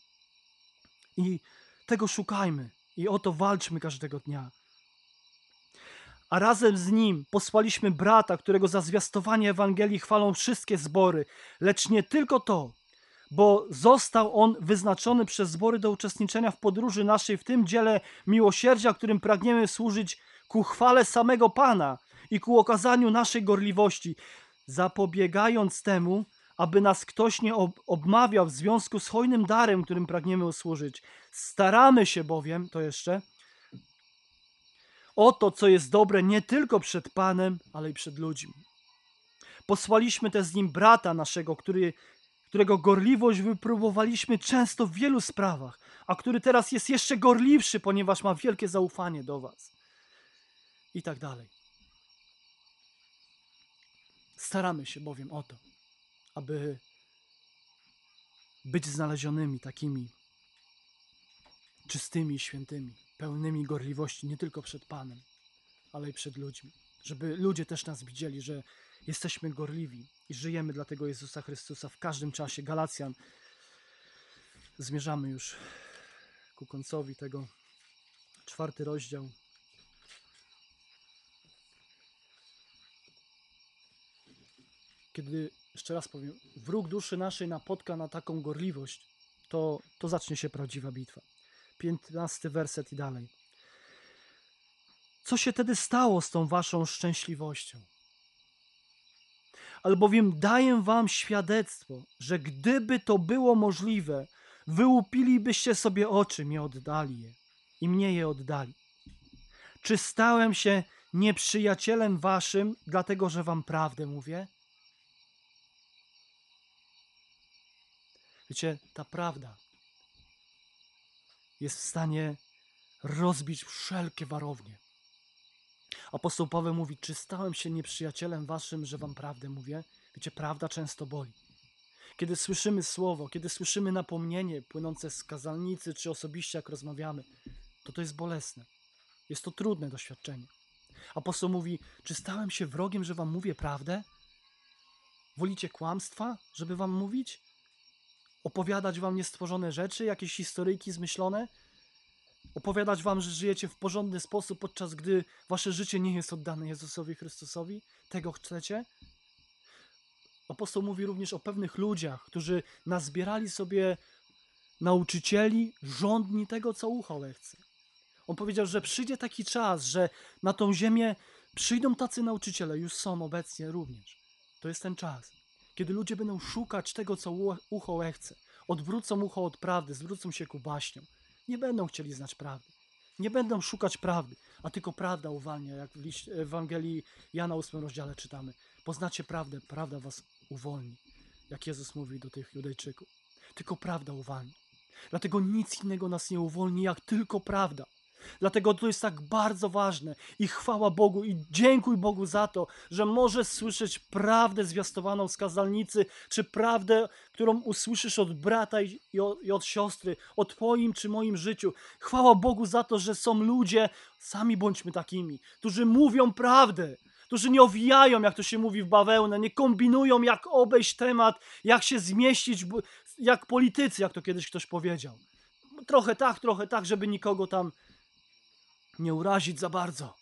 I tego szukajmy i o to walczmy każdego dnia. A razem z nim posłaliśmy brata, którego za zwiastowanie Ewangelii chwalą wszystkie zbory, lecz nie tylko to, bo został on wyznaczony przez zbory do uczestniczenia w podróży naszej w tym dziele miłosierdzia, którym pragniemy służyć ku chwale samego Pana i ku okazaniu naszej gorliwości, zapobiegając temu, aby nas ktoś nie obmawiał w związku z hojnym darem, którym pragniemy usłużyć. Staramy się bowiem, to jeszcze, o to, co jest dobre nie tylko przed Panem, ale i przed ludźmi. Posłaliśmy też z nim brata naszego, którego gorliwość wypróbowaliśmy często w wielu sprawach, a który teraz jest jeszcze gorliwszy, ponieważ ma wielkie zaufanie do was. I tak dalej. Staramy się bowiem o to, aby być znalezionymi takimi czystymi, świętymi, pełnymi gorliwości nie tylko przed Panem, ale i przed ludźmi. Żeby ludzie też nas widzieli, że jesteśmy gorliwi i żyjemy dla tego Jezusa Chrystusa w każdym czasie. Galacjan. Zmierzamy już ku końcowi tego 4 rozdział. Kiedy, jeszcze raz powiem, wróg duszy naszej napotka na taką gorliwość, to zacznie się prawdziwa bitwa. 15 werset i dalej. Co się wtedy stało z tą waszą szczęśliwością? Albowiem daję wam świadectwo, że gdyby to było możliwe, wyłupilibyście sobie oczy, mnie oddali je i mnie je oddali. Czy stałem się nieprzyjacielem waszym, dlatego że wam prawdę mówię? Wiecie, ta prawda jest w stanie rozbić wszelkie warownie. Apostoł Paweł mówi, czy stałem się nieprzyjacielem waszym, że wam prawdę mówię? Wiecie, prawda często boli. Kiedy słyszymy słowo, kiedy słyszymy napomnienie płynące z kazalnicy, czy osobiście jak rozmawiamy, to jest bolesne. Jest to trudne doświadczenie. Apostoł mówi, czy stałem się wrogiem, że wam mówię prawdę? Wolicie kłamstwa, żeby wam mówić? Opowiadać wam niestworzone rzeczy, jakieś historyjki zmyślone? Opowiadać wam, że żyjecie w porządny sposób, podczas gdy wasze życie nie jest oddane Jezusowi Chrystusowi? Tego chcecie? Apostoł mówi również o pewnych ludziach, którzy nazbierali sobie nauczycieli żądni tego, co ucho chce. On powiedział, że przyjdzie taki czas, że na tą ziemię przyjdą tacy nauczyciele, już są obecnie również. To jest ten czas, kiedy ludzie będą szukać tego, co ucho chce. Odwrócą ucho od prawdy, zwrócą się ku baśniom. Nie będą chcieli znać prawdy. Nie będą szukać prawdy, a tylko prawda uwalnia, jak w Ewangelii Jana 8 rozdziale czytamy. Poznacie prawdę, prawda was uwolni. Jak Jezus mówi do tych Judejczyków. Tylko prawda uwalni. Dlatego nic innego nas nie uwolni, jak tylko prawda. Dlatego to jest tak bardzo ważne i chwała Bogu i dziękuj Bogu za to, że możesz słyszeć prawdę zwiastowaną z kazalnicy, czy prawdę, którą usłyszysz od brata i od siostry, o twoim czy moim życiu. Chwała Bogu za to, że są ludzie, sami bądźmy takimi, którzy mówią prawdę, którzy nie owijają, jak to się mówi w bawełnę, nie kombinują, jak obejść temat, jak się zmieścić, jak politycy, jak to kiedyś ktoś powiedział. Trochę tak, żeby nikogo tam nie urazić za bardzo.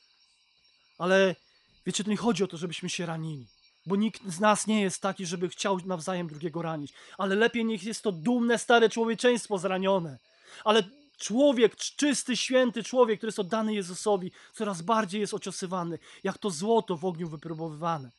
Ale wiecie, to nie chodzi o to, żebyśmy się ranili. Bo nikt z nas nie jest taki, żeby chciał nawzajem drugiego ranić. Ale lepiej niech jest to dumne, stare człowieczeństwo zranione. Ale człowiek, czysty, święty człowiek, który jest oddany Jezusowi, coraz bardziej jest ociosywany, jak to złoto w ogniu wypróbowywane.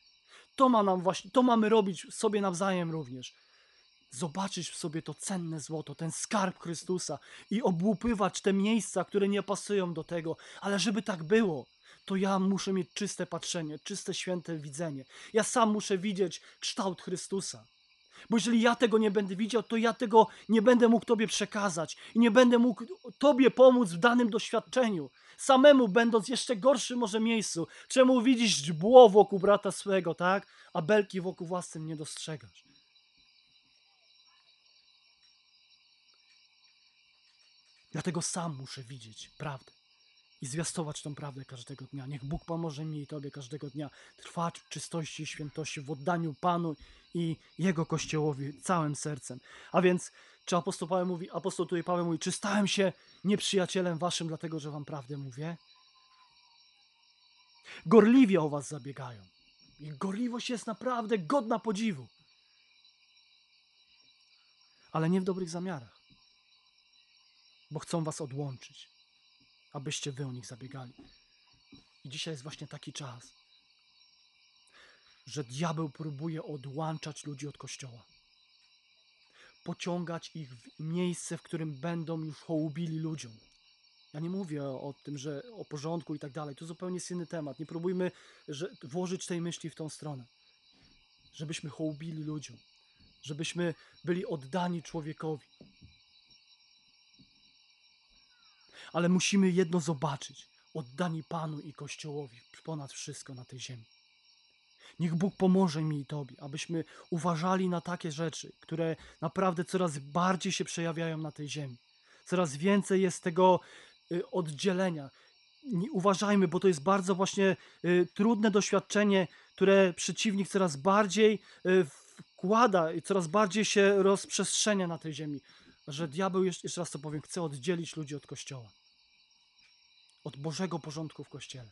To mamy robić sobie nawzajem również. Zobaczyć w sobie to cenne złoto, ten skarb Chrystusa i obłupywać te miejsca, które nie pasują do tego. Ale żeby tak było, to ja muszę mieć czyste patrzenie, czyste, święte widzenie. Ja sam muszę widzieć kształt Chrystusa. Bo jeżeli ja tego nie będę widział, to ja tego nie będę mógł Tobie przekazać i nie będę mógł Tobie pomóc w danym doświadczeniu. Samemu będąc jeszcze gorszym może miejscu. Czemu widzisz źdźbło wokół brata swego, tak? A belki wokół własnym nie dostrzegasz. Dlatego sam muszę widzieć prawdę i zwiastować tą prawdę każdego dnia. Niech Bóg pomoże mi i Tobie każdego dnia trwać w czystości i świętości, w oddaniu Panu i Jego Kościołowi całym sercem. A więc, czy apostoł Paweł mówi, czy stałem się nieprzyjacielem waszym, dlatego że wam prawdę mówię? Gorliwie o was zabiegają. Ich gorliwość jest naprawdę godna podziwu. Ale nie w dobrych zamiarach. Bo chcą was odłączyć, abyście wy o nich zabiegali. I dzisiaj jest właśnie taki czas, że diabeł próbuje odłączać ludzi od Kościoła. Pociągać ich w miejsce, w którym będą już hołubili ludziom. Ja nie mówię o tym, że o porządku i tak dalej. To zupełnie jest inny temat. Nie próbujmy włożyć tej myśli w tą stronę. Żebyśmy hołubili ludziom. Żebyśmy byli oddani człowiekowi. Ale musimy jedno zobaczyć. Oddani Panu i Kościołowi ponad wszystko na tej ziemi. Niech Bóg pomoże mi i Tobie, abyśmy uważali na takie rzeczy, które naprawdę coraz bardziej się przejawiają na tej ziemi. Coraz więcej jest tego oddzielenia. Uważajmy, bo to jest bardzo właśnie trudne doświadczenie, które przeciwnik coraz bardziej wkłada i coraz bardziej się rozprzestrzenia na tej ziemi. Że diabeł, jeszcze raz to powiem, chce oddzielić ludzi od Kościoła. Od Bożego porządku w Kościele.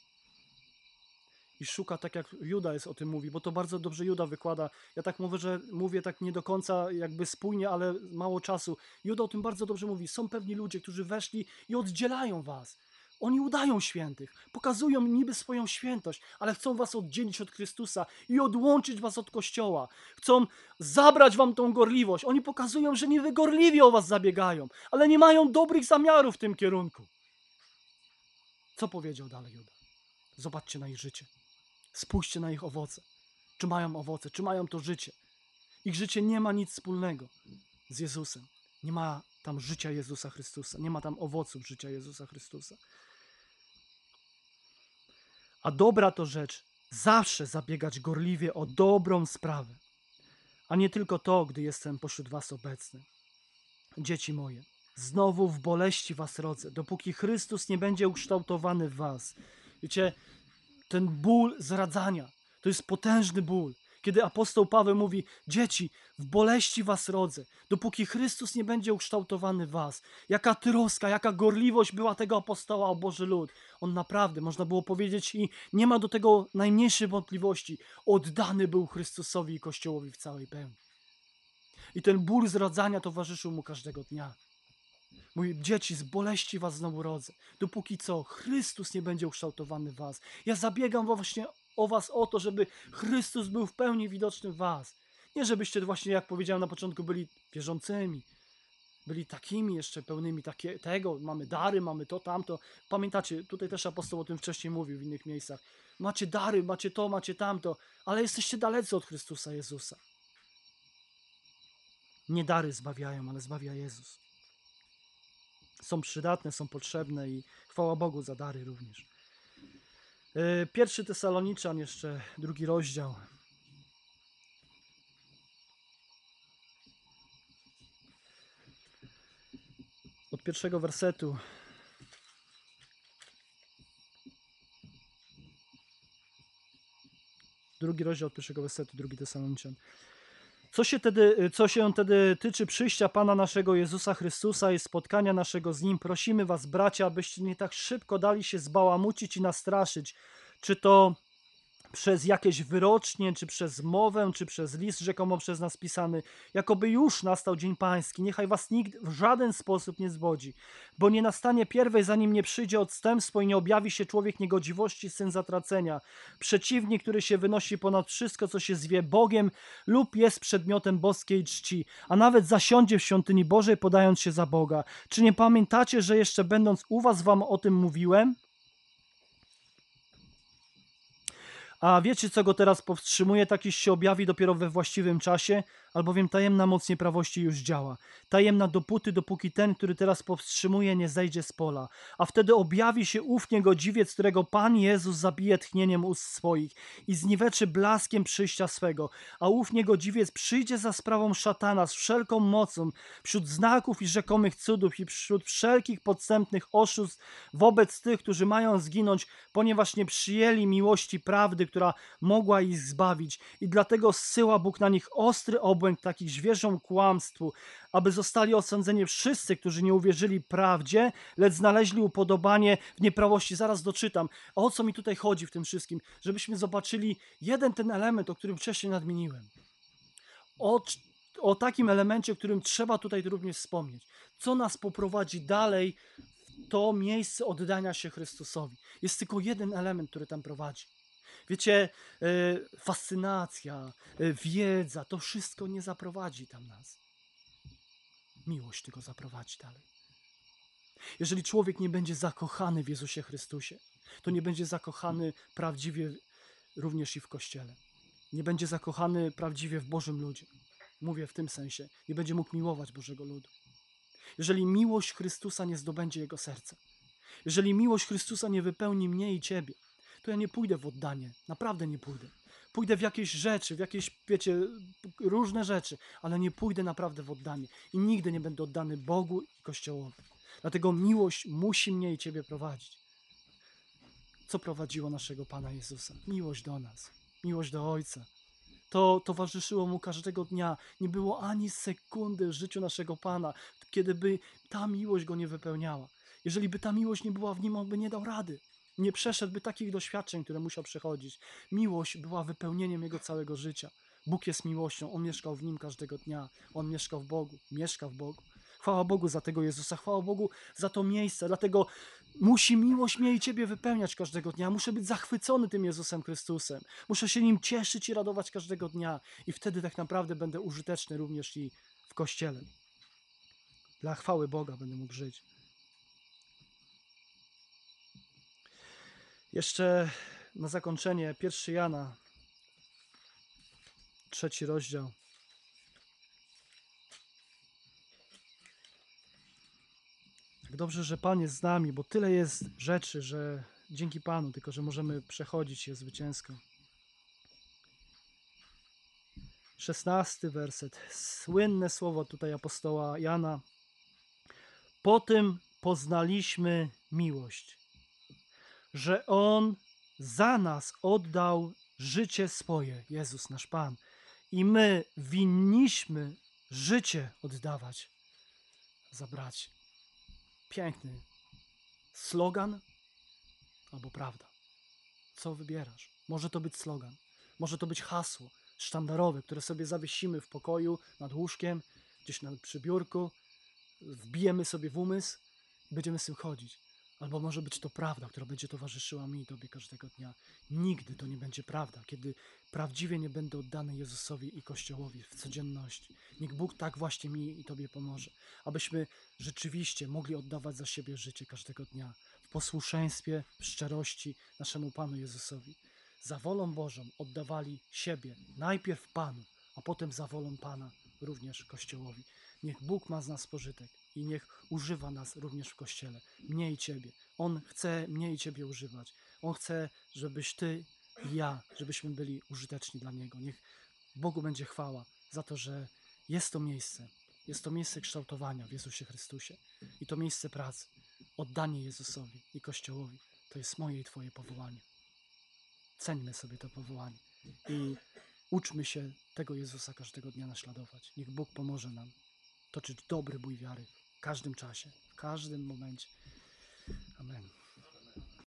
I szuka, tak jak Juda jest o tym mówi, bo to bardzo dobrze Juda wykłada. Ja tak mówię, że mówię tak nie do końca jakby spójnie, ale mało czasu. Juda o tym bardzo dobrze mówi. Są pewni ludzie, którzy weszli i oddzielają was. Oni udają świętych, pokazują niby swoją świętość, ale chcą was oddzielić od Chrystusa i odłączyć was od Kościoła. Chcą zabrać wam tą gorliwość. Oni pokazują, że niby gorliwie o was zabiegają, ale nie mają dobrych zamiarów w tym kierunku. Co powiedział dalej Juda? Zobaczcie na ich życie. Spójrzcie na ich owoce. Czy mają owoce, czy mają to życie. Ich życie nie ma nic wspólnego z Jezusem. Nie ma tam życia Jezusa Chrystusa. Nie ma tam owoców życia Jezusa Chrystusa. A dobra to rzecz zawsze zabiegać gorliwie o dobrą sprawę, a nie tylko to, gdy jestem pośród was obecny. Dzieci moje, znowu w boleści was rodzę, dopóki Chrystus nie będzie ukształtowany w was. Wiecie, ten ból zradzania, to jest potężny ból. Kiedy apostoł Paweł mówi, dzieci, w boleści was rodzę, dopóki Chrystus nie będzie ukształtowany w was. Jaka troska, jaka gorliwość była tego apostoła o Boży lud. On naprawdę, można było powiedzieć, i nie ma do tego najmniejszej wątpliwości, oddany był Chrystusowi i Kościołowi w całej pełni. I ten ból zradzania towarzyszył mu każdego dnia. Mówi, dzieci, z boleści was znowu rodzę. Dopóki co? Chrystus nie będzie ukształtowany w was. Ja zabiegam właśnie o was o to, żeby Chrystus był w pełni widoczny w was. Nie żebyście właśnie, jak powiedziałem na początku, byli wierzącymi. Byli takimi jeszcze pełnymi tego, mamy dary, mamy to, tamto. Pamiętacie, tutaj też apostoł o tym wcześniej mówił w innych miejscach. Macie dary, macie to, macie tamto, ale jesteście dalecy od Chrystusa Jezusa. Nie dary zbawiają, ale zbawia Jezus. Są przydatne, są potrzebne i chwała Bogu za dary również. 1 Tesaloniczan, jeszcze 2 rozdział. Od 1 wersetu. Drugi rozdział od 1 wersetu, 2 Tesaloniczan. Co się tedy tyczy przyjścia Pana naszego Jezusa Chrystusa i spotkania naszego z Nim, prosimy was, bracia, abyście nie tak szybko dali się zbałamucić i nastraszyć, czy to przez jakieś wyrocznie, czy przez mowę, czy przez list rzekomo przez nas pisany, jakoby już nastał dzień pański. Niechaj was nikt w żaden sposób nie zwodzi, bo nie nastanie pierwej, zanim nie przyjdzie odstępstwo i nie objawi się człowiek niegodziwości, syn zatracenia, przeciwnik, który się wynosi ponad wszystko, co się zwie Bogiem lub jest przedmiotem boskiej czci, a nawet zasiądzie w świątyni Bożej, podając się za Boga. Czy nie pamiętacie, że jeszcze będąc u was wam o tym mówiłem? A wiecie, co go teraz powstrzymuje? Takiś się objawi dopiero we właściwym czasie, albowiem tajemna moc nieprawości już działa. Tajemna dopóki ten, który teraz powstrzymuje, nie zejdzie z pola. A wtedy objawi się ów niegodziwiec, którego Pan Jezus zabije tchnieniem ust swoich i zniweczy blaskiem przyjścia swego. A ów niegodziwiec przyjdzie za sprawą szatana z wszelką mocą, wśród znaków i rzekomych cudów i wśród wszelkich podstępnych oszustw wobec tych, którzy mają zginąć, ponieważ nie przyjęli miłości prawdy, która mogła ich zbawić. I dlatego zsyła Bóg na nich ostry obóz obłęd takich zwierzą kłamstwu, aby zostali osądzeni wszyscy, którzy nie uwierzyli prawdzie, lecz znaleźli upodobanie w nieprawości. Zaraz doczytam. A o co mi tutaj chodzi w tym wszystkim? Żebyśmy zobaczyli jeden ten element, o którym wcześniej nadmieniłem. O takim elemencie, o którym trzeba tutaj również wspomnieć. Co nas poprowadzi dalej w to miejsce oddania się Chrystusowi. Jest tylko jeden element, który tam prowadzi. Wiecie, fascynacja, wiedza, to wszystko nie zaprowadzi tam nas. Miłość tylko zaprowadzi dalej. Jeżeli człowiek nie będzie zakochany w Jezusie Chrystusie, to nie będzie zakochany prawdziwie również i w Kościele. Nie będzie zakochany prawdziwie w Bożym ludzie. Mówię w tym sensie. Nie będzie mógł miłować Bożego ludu. Jeżeli miłość Chrystusa nie zdobędzie jego serca, jeżeli miłość Chrystusa nie wypełni mnie i ciebie, to ja nie pójdę w oddanie. Naprawdę nie pójdę. Pójdę w jakieś rzeczy, w jakieś, wiecie, różne rzeczy, ale nie pójdę naprawdę w oddanie. I nigdy nie będę oddany Bogu i Kościołowi. Dlatego miłość musi mnie i ciebie prowadzić. Co prowadziło naszego Pana Jezusa? Miłość do nas, miłość do Ojca. To towarzyszyło Mu każdego dnia. Nie było ani sekundy w życiu naszego Pana, kiedy by ta miłość Go nie wypełniała. Jeżeli by ta miłość nie była w Nim, On by nie dał rady. Nie przeszedłby takich doświadczeń, które musiał przechodzić. Miłość była wypełnieniem Jego całego życia. Bóg jest miłością. On mieszkał w Nim każdego dnia. On mieszkał w Bogu. Mieszka w Bogu. Chwała Bogu za tego Jezusa. Chwała Bogu za to miejsce. Dlatego musi miłość mnie i Ciebie wypełniać każdego dnia. Muszę być zachwycony tym Jezusem Chrystusem. Muszę się Nim cieszyć i radować każdego dnia. I wtedy tak naprawdę będę użyteczny również i w Kościele. Dla chwały Boga będę mógł żyć. Jeszcze na zakończenie 1 Jana, 3 rozdział. Jak dobrze, że Pan jest z nami, bo tyle jest rzeczy, że dzięki Panu, tylko że możemy przechodzić je zwycięsko. 16 werset. Słynne słowo tutaj apostoła Jana. Po tym poznaliśmy miłość, że On za nas oddał życie swoje, Jezus nasz Pan. I my winniśmy życie oddawać za braci. Piękny slogan albo prawda. Co wybierasz? Może to być slogan, może to być hasło sztandarowe, które sobie zawiesimy w pokoju, nad łóżkiem, gdzieś przy biurku, wbijemy sobie w umysł i będziemy z tym chodzić. Albo może być to prawda, która będzie towarzyszyła mi i Tobie każdego dnia. Nigdy to nie będzie prawda, kiedy prawdziwie nie będę oddany Jezusowi i Kościołowi w codzienności. Niech Bóg tak właśnie mi i Tobie pomoże, abyśmy rzeczywiście mogli oddawać za siebie życie każdego dnia w posłuszeństwie, w szczerości naszemu Panu Jezusowi. Za wolą Bożą oddawali siebie najpierw Panu, a potem za wolą Pana również Kościołowi. Niech Bóg ma z nas pożytek i niech używa nas również w Kościele. Mnie i Ciebie. On chce mnie i Ciebie używać. On chce, żebyś Ty i ja, żebyśmy byli użyteczni dla Niego. Niech Bogu będzie chwała za to, że jest to miejsce. Jest to miejsce kształtowania w Jezusie Chrystusie. I to miejsce pracy. Oddanie Jezusowi i Kościołowi. To jest moje i Twoje powołanie. Ceńmy sobie to powołanie. I uczmy się tego Jezusa każdego dnia naśladować. Niech Bóg pomoże nam toczyć dobry bój wiary w każdym czasie, w każdym momencie. Amen.